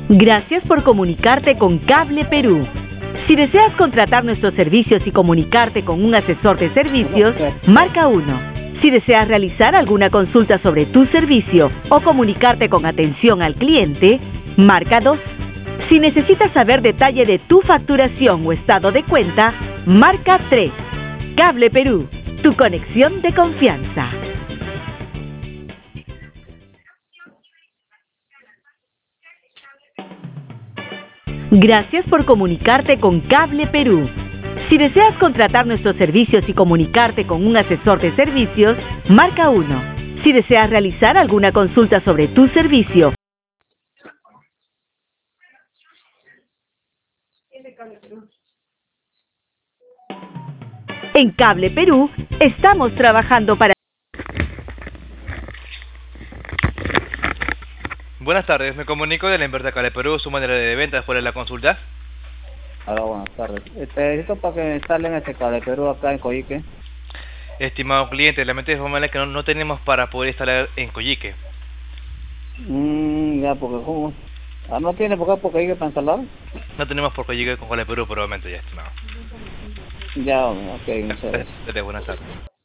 Gracias por comunicarte con Cable Perú. Si deseas contratar nuestros servicios y comunicarte con un asesor de servicios, marca 1. Si deseas realizar alguna consulta sobre tu servicio o comunicarte con atención al cliente, marca 2. Si necesitas saber detalle de tu facturación o estado de cuenta, marca 3. Cable Perú, tu conexión de confianza. Gracias por comunicarte con Cable Perú. Si deseas contratar nuestros servicios y comunicarte con un asesor de servicios, marca 1. Si deseas realizar alguna consulta sobre tu servicio. En Cable Perú, estamos trabajando para... Buenas tardes, me comunico de la empresa Cable Perú, su manera de venta después de la consulta. Hola, buenas tardes. Necesito para que me instalen este Cable Perú acá en Coyique. Estimado cliente, lamento informarle que no tenemos para poder instalar en Coyique. Ya, porque ¿cómo? ¿No tiene por acá por Coyique para instalar? No tenemos por Coyique con Cable Perú por el momento ya, estimado. Ya, ok, muchas gracias. Buenas tardes.